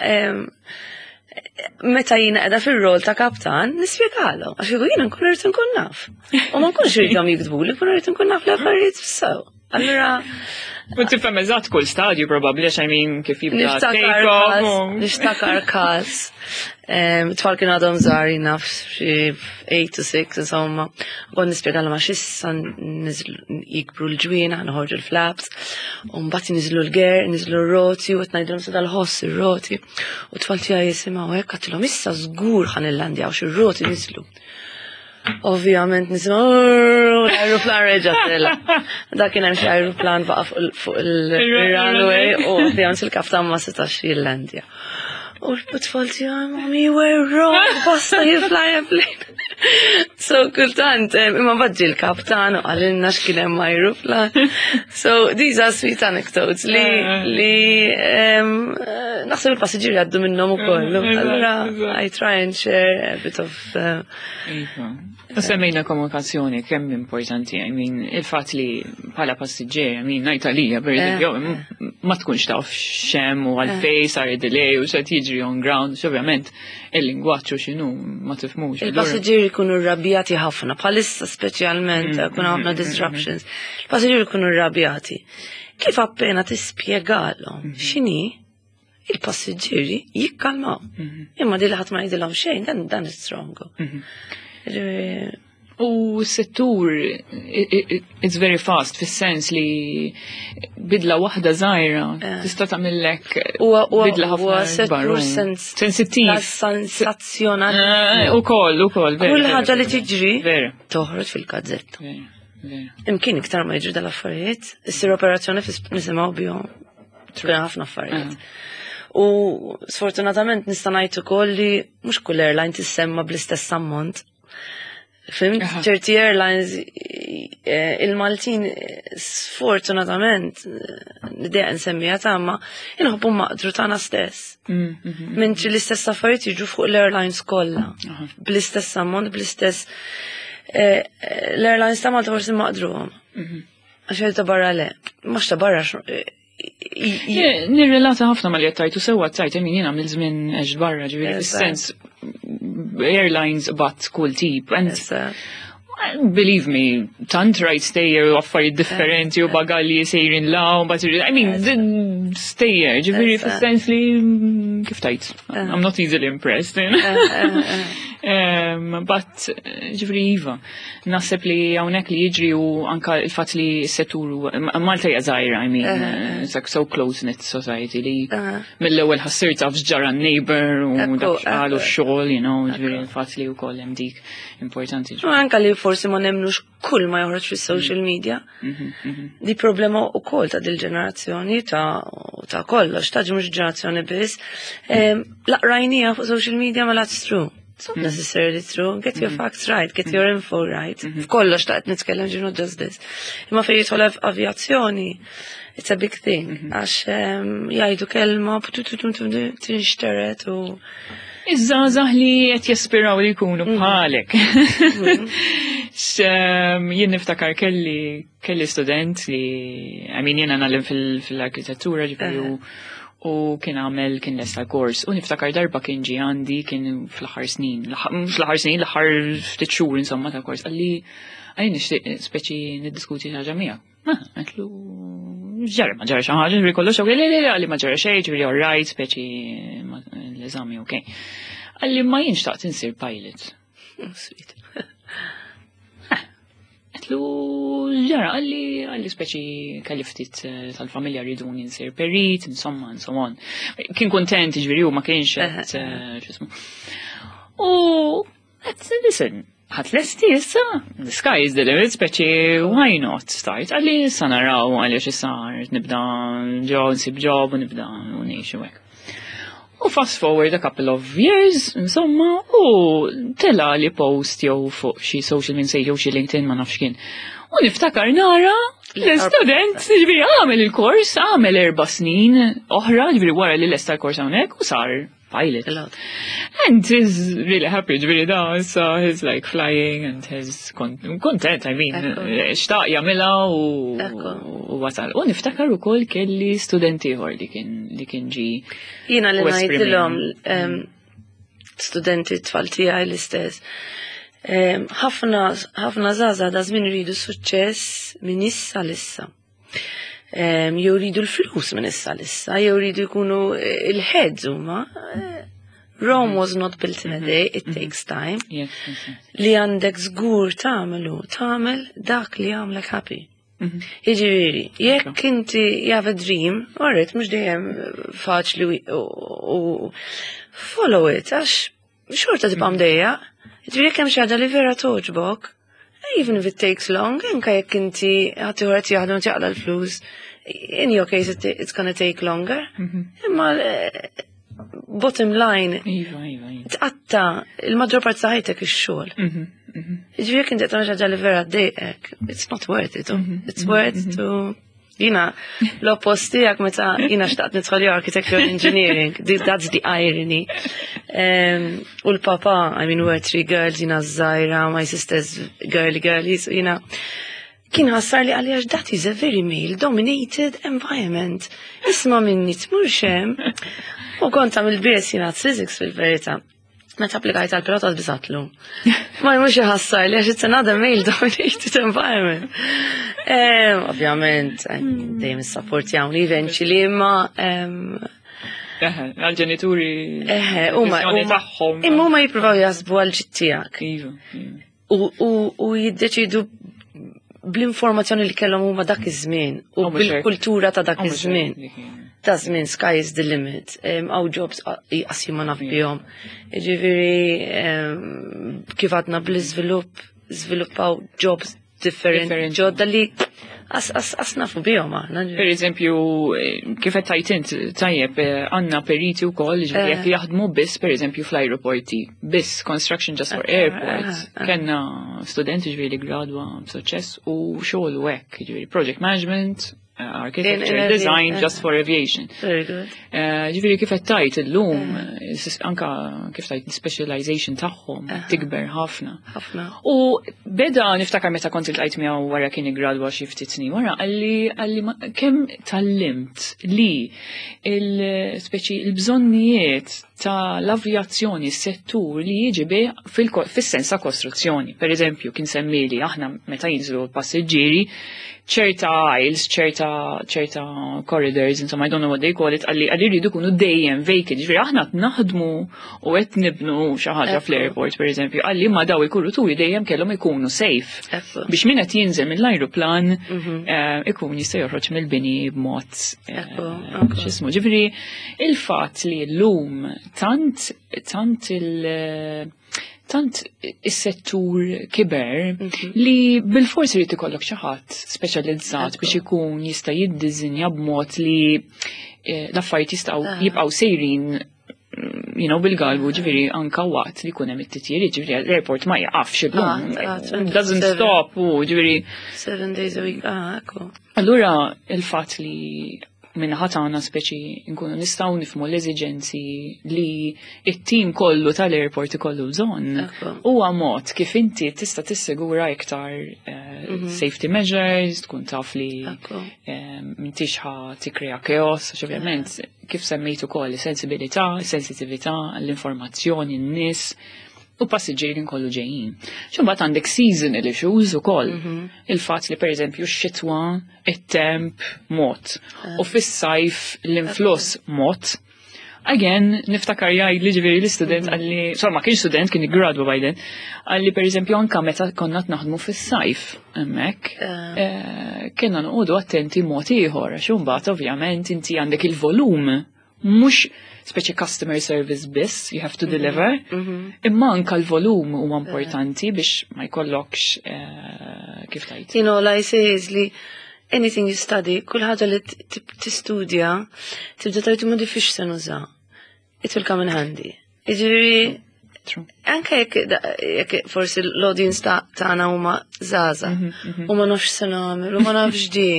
meta jiena qiegħda fir-rol ta' kaptan, nispjegalu, għax jgħu jiena nkun irrit nkun naf. U ma nkunx irridhom jiktbuli, nkun irrit nkun naf l-affarijiet f'sew. Allora... U tifhem eżatt kull stadju probabbli għax I mean kif jibda take-off. Niftakar każ. Tfal kien għadhom żgħar naf xi eight to six insomma. Kont nispjegalhom għax issa jikbru l-ġwiena, nħorġu l-flaps, u mbagħad niżlu l-ger, niżlu r-roti u qed ngħidilhom se dal-ħoss ir-roti. U tfal tiegħi jisimgħu hekk għadtilhom issa żgur ħanillandjaw xi r-roti niżlu. Ovvijament nisma' l-aeroplan reġatela. Dak kien hemm xi aeroplan baqa' fuq il-runway u ovvijament il-kaftan ma setax jillandja. U l-tfal tiegħi mommy we're wrong, basta jifly a plane. So kultant imma baġġi l-kaptan u għalilna x'kien hemm aeroplan. So these are sweet anecdotes li li naħseb il-passiġġieri għaddu minnhom ukoll. Allura I try and share a bit of Semmejna komunikazzjoni kemm importanti, I mean, il-fatt li bħala passiġġier, I mean, ngħid għalija, per eżempju, ma tkunx taf xem u għalfej sar delay u se tiġri on ground, ovvjament il-lingwaġġ u x'inhu ma tifhmux. Il-passiġġieri jkunu rrabjati ħafna, bħalissa speċjalment kun ħafna disruptions. Il-passiġġieri jkunu rrabjati. Kif appena tispjegalhom x'inhi, il-passiġġieri jikkalmaw. Imma dil ħadd ma jgħidilhom xejn, dan dan is wrong. U settur, it's very fast, fis-sens li bidla waħda żgħira tista' tagħmellek bidla ħafna settur sensittiv. Sensazzjonali. Ukoll, ukoll. Kull ħaġa li tiġri toħroġ fil-gazzetta. Imkien iktar ma jiġri dal-affarijiet, issir operazzjoni nisimgħu bihom. Tkun ħafna affarijiet. U sfortunatament nista' ngħid ukoll li mhux kull airline tissemma bl-istess ammont. Fimt, ċerti airlines il-Maltin sfortunatament l-idea nsemmija tagħma inħobbu maqdru tagħna stess. Mentri l-istess affarijiet jiġu fuq l-airlines kollha. Bl-istess ammont, bl-istess l-airlines ta' Malta forsi maqdruhom. Għax ta' barra le, mhux ta' barra Nirrelata ħafna ma li għattajtu sewa għattajt, min jena mill-żmien eġ barra ġiviri fil-sens airlines bat kull tip. Believe me, tant right stejjer u affarijiet differenti u bagalli sejrin law, but I mean, stejjer, ġiviri fil-sens li kif tajt, I'm not easily impressed. Um, but ġifri Iva, naħseb li hawnhekk li jiġri u anka il-fatt li s-settur Malta hija żgħira, I mean, uh, it's like so close-knit society li uh, mill-ewwel ħassirt taf x'ġara n-neighbor u dak x'qalu x-xogħol, you know, ġifieri il-fatt li wkoll hemm dik importanti. U anke li forsi ma nemnux kull ma joħroġ fis-social media. Di problema wkoll ta' dil-ġenerazzjoni ta' ta' kollox, ta' mhux ġenerazzjoni biss. Laqrajnija fuq social media ma that's true. It's not necessarily true. Get your facts right, get your info right. F'kollox ta' qed nitkellem ġi not just this. Imma fejn jidħol avjazzjoni, it's a big thing. Għax jgħidu kelma tinxteret u. Iż-żgħażagħ li qed jespiraw li jkunu bħalek. Jien niftakar kelli kelli student li I mean jiena nagħlem fil-arkitettura ġifieri u kien għamel kien lesta l-kors u niftakar darba kien ġi għandi kien fl-aħħar snin, mhux fl-aħħar snin, l-aħħar ftit xhur insomma ta' kors għalli għalli nixtieq speċi niddiskuti ħaġa miegħek. Ma qedlu ġara ma ġara xi ħaġa ġifieri kollox le le le għalli ma ġara xejn ġifieri all right speċi l-eżami okej. Għalli ma jien xtaqt insir pilot. Sweet. Għetlu ġara, għalli għalli speċi kalli ftit tal-familja rridun jinsir perit, insomma, insomma. Kien kontent ġviri u ma kienx għet, ġismu. U, għet, listen, għat l-esti jissa, the sky is the limit, speċi why not start? Għalli issa naraw għalli xissa nibda ġo, nsib ġob u nibda u neħxu għek. U fast forward a couple of years, insomma, u tela li post jew fuq xi social media jew xi LinkedIn ma nafx kien. U niftakar nara l-student ġifieri għamel il-kors, għamel erba' snin oħra ġifieri wara li lesta l-kors hawnhekk u sar pilot. And he's really happy ġifieri da, so he's like flying and he's content, I mean, xtaq jagħmilha u wasal. U niftakar ukoll kelli studenti ieħor li kien li kien ġi. Jiena li ngħidilhom studenti tfal tiegħi l-istess. Ħafna ħafna żgħażagħ da żmien iridu suċċess minn issa l-issa. Jew iridu l-flus minn issa l-issa, jew iridu jkunu il-heads huma. Rome was not built in a day, it takes time. Li għandek żgur tagħmelu, tagħmel dak li għamlek happy. Jiġifieri, jekk inti you have a dream, alright, mhux dejjem faċli u follow it, għax xorta tibqa' mdejjaq. Jiġifieri jekk hemm xi ħaġa li vera toġbok, even if it takes long, anke jekk inti ħadd ieħor qed jaħdem tjaqla l-flus, in your case it's gonna take longer. Imma bottom line, tqatta il-maġġor part ta' ħajtek ix-xogħol. Jiġifieri jekk inti qed tagħmel xi ħaġa li vera ddejqek, it's not worth it. It's worth to Jina, l-oppost tiegħek meta jina xtaqt nidħol architecture engineering, that's the irony. U l-papa, I mean, we're three girls, jina żgħira, my sister's girly girlies, jina kien ħassar li għalli għax that is a very male-dominated environment. Isma' minni tmurx hemm. U kont għamil bies jina physics fil-verità. Meta applikajt għal-pilota bizatlu. Ma jmux jħassar li għax it's another male-dominated environment. Ovvjament, dejjem is-support jgħamli eventually, imma għal-ġenituri imma huma jippruvaw jaħsbu għal-ġid tiegħek. U jiddeċidu bl-informazzjoni li kellhom huma dak iż-żmien u bil-kultura ta' dak iż-żmien. Ta' żmien sky is the limit. Għaw jobs qassi ma naf bihom. Jiġifieri kif għadna bl-iżvilupp, żviluppaw jobs differenti ġodda li qas nafu bihom aħna. Per eżempju, kif qed tajt int tajjeb għandna periti wkoll ġifieri jekk jaħdmu biss pereżempju fl-ajruporti, biss construction just for airports. Kenna studenti ġifieri li gradwa b'suċċess u xogħol u hekk, ġifieri project management, architecture, design just for aviation. Very good. Ġifieri kif qed tajt illum anka kif tajt specialization tagħhom tikber ħafna. Ħafna. U beda niftakar meta kont iltqajt miegħu wara kien igradwa xi ftit snin wara qalli qalli kemm tallimt li il-speċi l-bżonnijiet ta' l-avjazzjoni s-settur li jiġi fis-sens ta' kostruzzjoni. Per eżempju, kien semmili aħna meta jinżlu l-passiġġieri ċerta aisles, ċerta ċerta corridors, insomma, I don't know what they call it, għalli għalli rridu kunu dejjem vacant, ġviri aħna t-naħdmu u għet nibnu xaħġa fl-airport, per eżempju, għalli ma daw il-kuruturi dejjem kellhom ikunu safe. Biex min qed jinżel mill-ajruplan ikun jista' joħroġ mill-bini b'mod x'ismu. Ġifieri il-fatt li llum tant tant il- tant is-settur kiber li bil-forsi jrid ikollok xi ħadd speċjalizzat biex ikun jista' jiddiżinja b'mod li l-affarijiet jistgħu jibqgħu sejrin you know, bil-galbu ġifieri anka waqt li jkun hemm it-titjiriet, ġifieri l-airport ma jaqafx illum. It doesn't stop, u ġifieri. Seven days a week, ah, ekku. Allura il-fatt li minnaħat għana speċi nkunu nistaw nifmu l-eżigenzi li it-tim kollu tal-airport kollu bżonn. Huwa mod kif inti tista' tissegura iktar uh, safety measures, tkun taf li m'intix ħa tikkrea chaos, għax ovvjament kif semmejtu ukoll is-sensibilità, is-sensitività, l-informazzjoni, n-nies. U passiġġieri kollu ġejjin. X'imbagħad għandek seasonal issues ukoll. Il-fatt li pereżempju x-xitwa, it-temp mod. U fis-sajf l-influss mod. Again, niftakar jgħid li ġifieri l-istudent għalli, insomma kien student kien iggradwa bajden, għalli pereżempju anke meta konna naħdmu fis-sajf hemmhekk, kienna noqogħdu attenti mod ieħor għax imbagħad ovvjament inti għandek il-volum mhux speċi customer service biss, you have to deliver, imma anka l-volum huwa importanti biex ma jkollokx kif tajt. You know, like I say is li anything you study, kull ħaġa li tistudja, tibda tajtu ma diffix se nuża. It will come in handy. Iġifieri, anke jekk forsi l-audience tagħna huma żgħażagħ, u ma nafx se nagħmel, u ma nafx di.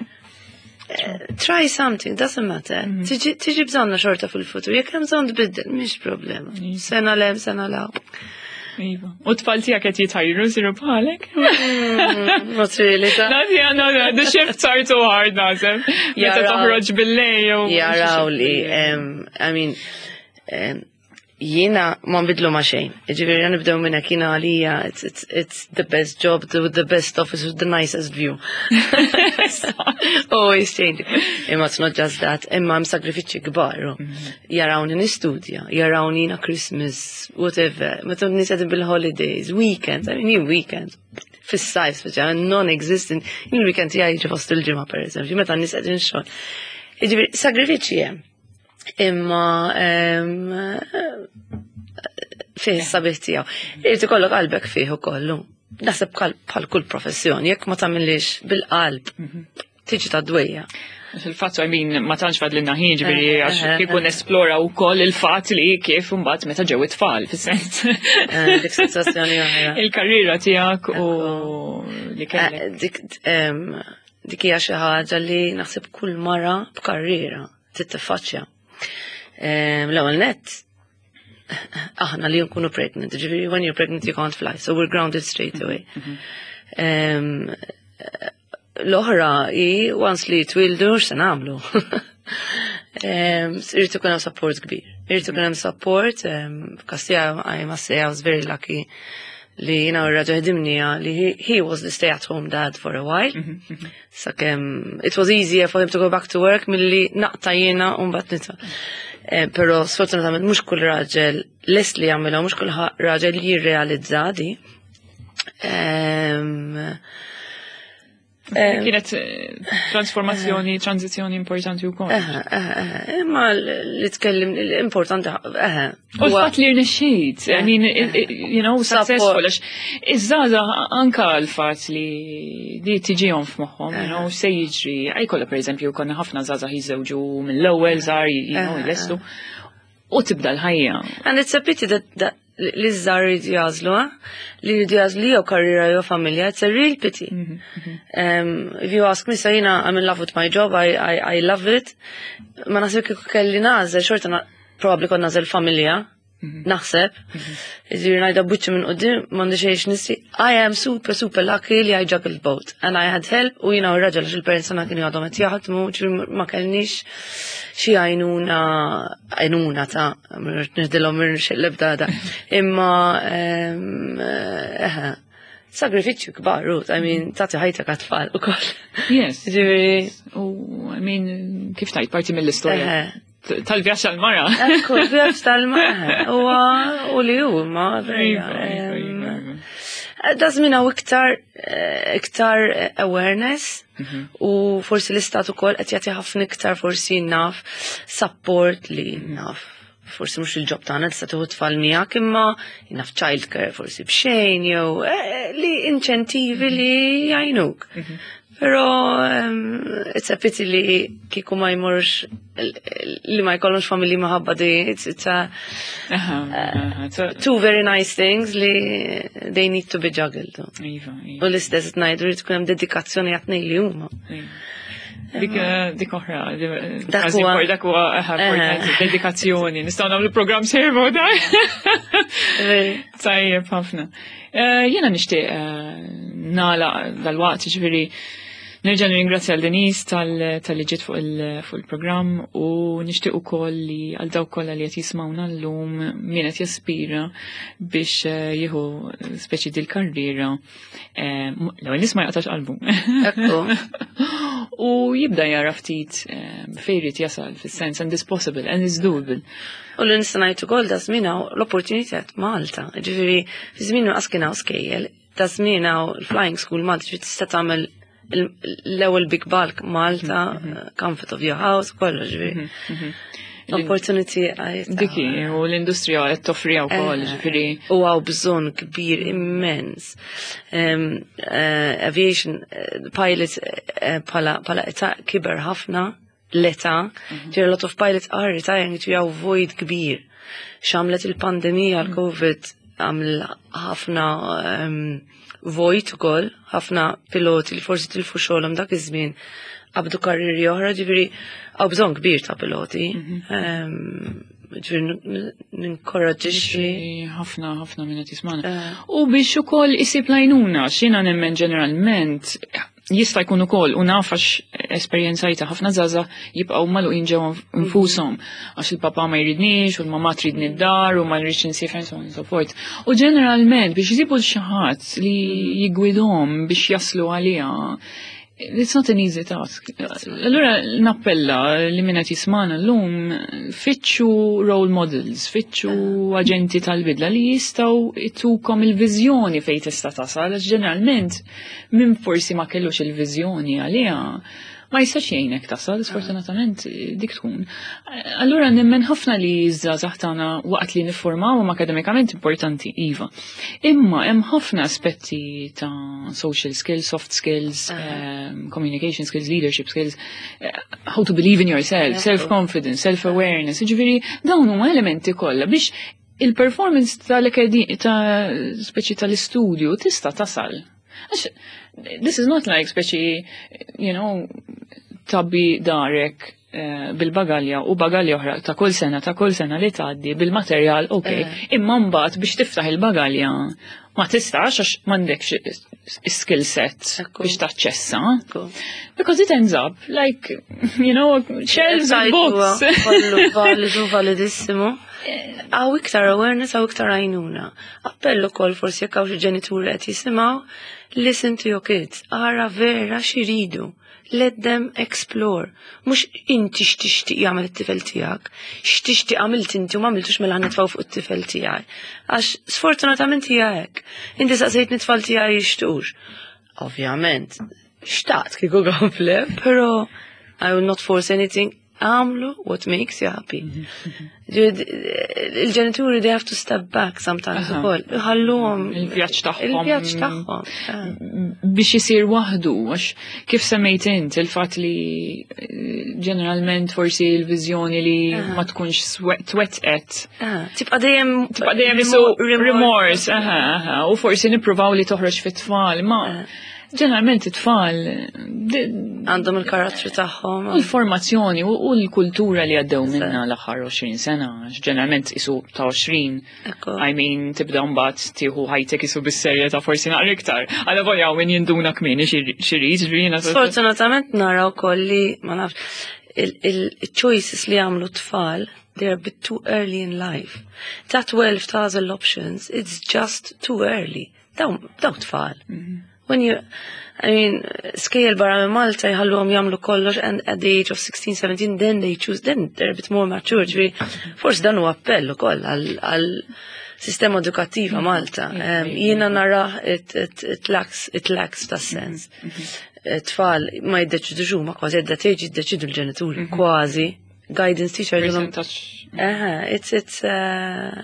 Try something, doesn't matter. Tiġi bżonna xorta fil-futur, jekk hemm bżonn tbiddel, mhix problema. Sena lem, sena law. Iva. U tfal tiegħek qed jitħajru siru bħalek? Not really, ta. No, yeah, no, no, the shifts are too hard, Nazem. Meta toħroġ bil-lej. Jaraw li, I mean, jiena ma nbidlu ma xejn. Ġifieri nibdew minn hekk jiena għalija it's it's it's the best job with the best office with the nicest view. Always changing. Imma it's not just that. Imma hemm sagrifiċċji kbar. Jarawni nistudja, jarawni na Christmas, whatever. Meta nies qegħdin bil-holidays, weekends, I mean weekend. Fis-sajf speċjali non-existent. Il-weekend tiegħi jiġi fost il-ġimgħa pereżempju, meta nies qegħdin xogħol. Jiġifieri sagrifiċċji hemm. Imma fih sabiħ tiegħu. Irid ikollok qalbek fih ukollu. Naħseb bħal kull professjoni, jekk ma tagħmilix bil-qalb tiġi ta' dwejja. Il-fatt I mean ma tantx fadlilna ħin ġifieri għax kieku nesplora wkoll il-fatt li kif imbagħad meta ġew it-tfal fis-sens. Dik sensazzjoni oħra. Il-karriera tiegħek u li kellek. Dik hija xi ħaġa li naħseb kull mara b'karriera tittifaċċja. L-ewwel nett, aħna li nkunu pregnant, ġifieri when you're pregnant you can't fly, so we're grounded straight away. L-oħra hi once li twildu x'se nagħmlu. Irid ikun hemm support kbir. Irid ikun hemm support, f'Kastija I must say I was very lucky li jina u raġa ħdimnija li he, he was the stay-at-home dad for a while. Sakemm it was easier for him to go back to work milli naqta jiena u mbagħad nitfa'. Però sfortunatament mhux kull raġel les li jagħmilha, mhux kull raġel jirrealizza di. Kienet transformazzjoni, tranzizjoni importanti wkoll. Imma li tkellim importanti eħe. U l-fatt li rnexxejt, I mean, you know, successful. Iż-żgħażagħ anke l-fatt li li tiġihom f'moħħhom, you know, se jiġri. Ajkolla pereżempju konna ħafna żgħażagħ jiżżewġu mill-ewwel żgħar, you know, jlestu. U tibda l-ħajja. And it's a pity that that li żgħar jridu jażlu, li jridu jażlu jew karriera jew familja, it's a real pity. Um, if you ask me, so jina I'm in love with my job, I, I, I love it. Ma naħseb kieku kelli nażel, xorta probably kont nażel familja, naħseb. Iżir ngħidha buċċi minn qudiem m'għandix għex nissi. I am super super lucky li I juggled both. And I had help u jiena u raġel għax il-parents tagħna kienu għadhom qed jaħdmu, ma kellniex xi għajnuna għajnuna ta' nirdilhom l-ebda da. Imma eħe. Sagrifiċċju kbar, Ruth. I mean, tagħti ħajtek għat-tfal ukoll. Yes. Ġifieri, u I mean, kif tajt parti mill-istorja tal-vjaġġ tal-mara. Ekku, vjaġġ tal-mara. U li hu ma da żminaw iktar iktar awareness u forsi l-istat ukoll qed jagħti ħafna iktar forsi naf support li naf. Forsi mhux il-ġob tagħna tista' tieħu tfal miegħek imma naf childcare forsi b'xejn jew li inċentivi li jgħinuk. Pero um, it's a pity li kiku ma jmurx li ma jkollhomx familji maħabba di. It's, it's a, uh, two very nice things li they need to be juggled. Iva, U iva. l-istess ngħidu li tkun hemm dedikazzjoni għat-tnejn li huma. Dik dik oħra, Dak huwa- dak huwa importanti, dedikazzjoni. Nistgħu nagħmlu programm servo da. Tajjeb ħafna. Eh, Jiena nixtieq eh, nagħlaq dal-waqt ġifieri nerġa' nirringrazzja għal Denise tal- tal-li ġiet fuq il- fuq il-programm u nixtieq ukoll li għal dawk kollha li qed jismawna llum min qed jaspira biex eh, jieħu speċi dil-karriera eh, m- l-ewwel nisma' jaqtax qalbu. Ekku. U jibda jara ftit eh, fejn irid jasal fis-sens and it's possible and it's doable. U li nista' ngħid ukoll da żmien hawn l-opportunitat Malta. Ġifieri fi żmien nuqqas kien hawn skejjel, ta' żmien hawn il-Flying School Malta ġifieri tista' tagħmel il- l-ewwel big bulk Malta, uh, comfort of your house, kollox ġifieri. Opportunity għajt. Diki, u l-industrija qed toffriha wkoll, ġifieri. U għaw bżon kbir, immens. Um, uh, aviation uh, pilot uh, pala, pala età kiber ħafna, l-età, ġir a lot of pilots are retiring, ġir għaw void kbir. Xamlet il-pandemija, l-Covid, għaml ħafna um, void ukoll, ħafna piloti li forsi tilfu xogħolhom dak iż-żmien għabdu karriri oħra, ġifieri għaw bżon kbir ta' piloti. Um, ġifieri ninkoraġġixxi. Xi ħafna ħafna minn qed jismana. Eh. U biex ukoll isib lajnuna x'jiena nemmen ġeneralment jista' jkun ukoll u naf għax esperjenzajta ħafna żgħażagħ jibqgħu magħluqin ġew infushom għax il-papa ma jridniex u l-mamma tridni d-dar u ma nridx insifher so on and so forth. U ġeneralment biex jisibu xi ħadd li jigwidhom biex jaslu għaliha. It's not an easy task. Allura nappella li minna jismana l-lum fitxu role models, fitxu aġenti tal-bidla li jistaw itukom il-vizjoni fej tista' tasal, għax ġeneralment minn forsi ma kellux il-vizjoni għalija ma jistax jgħinek tasal, sfortunatament dik tkun. Allura nemmen ħafna li żgħażagħ tagħna waqt li niffurmawhom akademikament importanti iva. Imma hemm ħafna aspetti ta' social skills, soft skills, um, communication skills, leadership skills, uh, how to believe in yourself, self-confidence, self-awareness. Ġifieri dawn huma elementi kollha biex il-performance tal-akademija ta' speċi tal-istudju tista' tasal. Għax, this is not like speċi, you know, tabbi darek uh, bil-bagalja u bagalja oħra ta' kull sena, ta' kull sena li tgħaddi bil-materjal, ok, imma mbagħad biex tiftaħ il-bagalja ma tistax għax m'għandekx skill set biex taċċessa. Because it ends up like, you know, shelves and books. Kollu validu validissimo. Għaw iktar awareness, għaw iktar għajnuna. Appellu kol forsi jekk hawn xi ġenituri qed jisimgħu, listen to your kids. Ara vera xiridu. Let them explore. Mux inti x'tixtieq jagħmel it-tifel tiegħek, x'tixtieq għamilt inti u m'għamiltux mela nitfgħu fuq it-tifel tiegħi. Għax sfortunatament hija hekk. Inti saqsejt nitfal tiegħi jixtuqx. Ovvjament, xtaqt kieku għamle, però I will not force anything. Għamlu what makes you happy. Il-ġenituri they have to step back sometimes ukoll. Ħalluhom il-vjaġġ tagħhom. Il-vjaġġ tagħhom. Biex isir waħdu, għax kif semmejt int il-fatt li ġeneralment forsi l-viżjoni li ma tkunx twetqet. Tibqa' dejjem Tibqa' dejjem isu remorse, aha, aha, u forsi nippruvaw li toħroġ fit-tfal, ma ġeneralment it-tfal għandhom il-karattru tagħhom. Il-formazzjoni u l-kultura li għaddew minna l-aħħar għoxrin sena, ġeneralment isu ta' għoxrin. I mean, tibda mbagħad tieħu ħajtek isu bis-serjetà forsi naqra iktar. Għala volja min jinduna kmieni xirid, ġrina. Sfortunatament naraw kolli, ma nafx, il-choices li għamlu tfal, they're a bit too early in life. Ta' twelve thousand options, it's just too early. Daw tfal. When you, I mean, skejjel barra minn Malta jħalluhom jagħmlu kollox and at the age of sixteen, seventeen, then they choose, then they're a bit more mature. Forsi dan huwa appell ukoll għal sistema edukattiva Malta. Jiena nara it lacks it lacks ta' sens. Tfal ma jiddeċidux huma kważi qed teġi jiddeċidu l-ġenituri kważi. Guidance teacher. Aha, it's it's uh,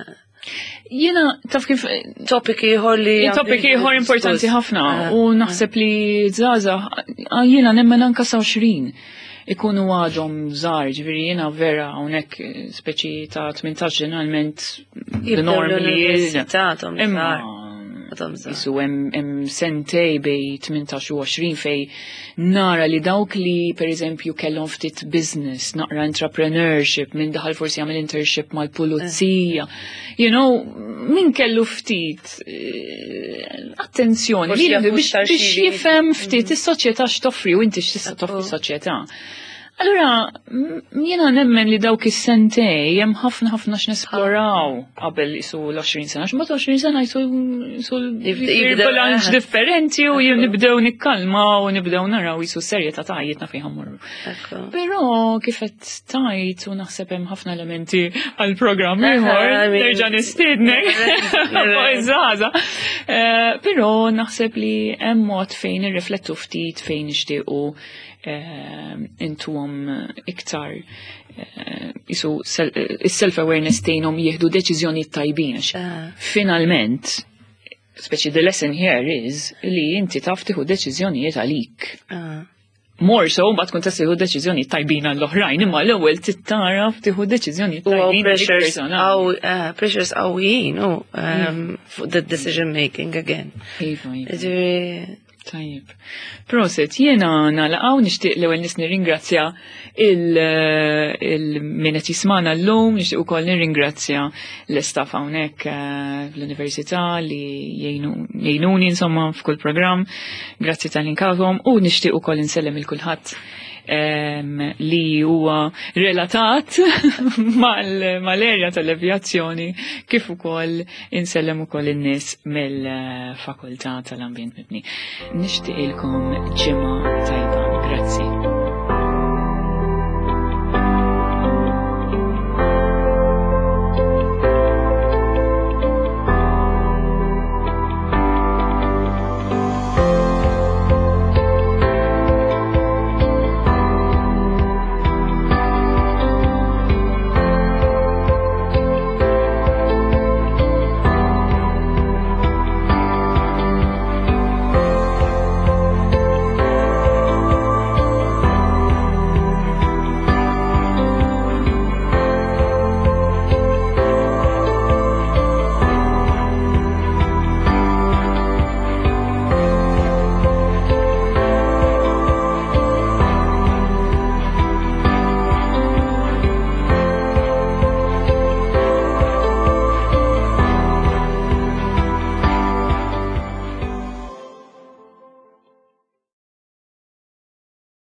Jiena taf kif Topic ieħor li topic ieħor importanti ħafna Ah, u naħseb li żgħażagħ jiena nemmen anke sa għoxrin ikunu għadhom żgħar, ġifieri jiena vera hawnhekk speċi ta' tmintax ġeneralment l-norm li l-universitatom imma Għadhom żgħar. Isu hemm sentej bej tmintax u għoxrin fej nara li dawk li pereżempju kellhom ftit business, naqra entrepreneurship, min daħal forsi jagħmel internship mal-pulizija. You know, min kellu ftit eh, attenzjoni Forsi li jafu biex x'tar biex xiri. jifhem ftit is-soċjetà x'toffri u inti x'tista' toffri s-soċjetà. Allura, m- jiena nemmen li dawk is-sentej hemm ħafna ħafna x'nesploraw qabel isu l-għoxrin sena, x'mbagħad għoxrin sena jsu jsu Jibda- bilanċ eh. differenti u jien nibdew nikkalmaw u nibdew naraw jisu serjetà ta' ħajjitna fejn ħammorru. Ekku. Però kif qed tajt u naħseb hemm ħafna elementi għal programm ieħor, I mean- nerġa' nistiednek fuq iż-żgħażagħ. Eh, Però naħseb li hemm mod fejn irriflettu ftit fejn nixtiequ eh, intuhom iktar eh, isu sel- eh, is-self-awareness tgħinhom jieħdu deċiżjonijiet tajbin. għax Ah. Finalment, speċi the lesson here is li inti taf tieħu deċiżjonijiet għalik. Ah. More so, mbagħad tkun tista' tieħu deċiżjonijiet tajbin għall-oħrajn, imma l-ewwel tittaraf tieħu deċiżjonijiet U għaw tajbin għalik pressures personali. għaw, eh, pressures għawijin, u, um, for the decision making again. Iva, iva. Ġiri, Tajjeb. Proset, jiena nalaqaw nixtieq l-ewwel nis nirringrazzja il-minet jismana l-lum, nixtieq ukoll nirringrazzja l-istaff hawnhekk eh, fl-Università li jgħinu- jgħinuni insomma f'kull programm. Grazzi tal-inkawhom u nixtieq ukoll insellem il-kulħadd em, li huwa relatat mal- mal-erja tal-avjazzjoni kif ukoll insellem ukoll in-nies mill-Fakultà tal-Ambjent Mibni. Nixtieq ilkom ġimgħa tajba.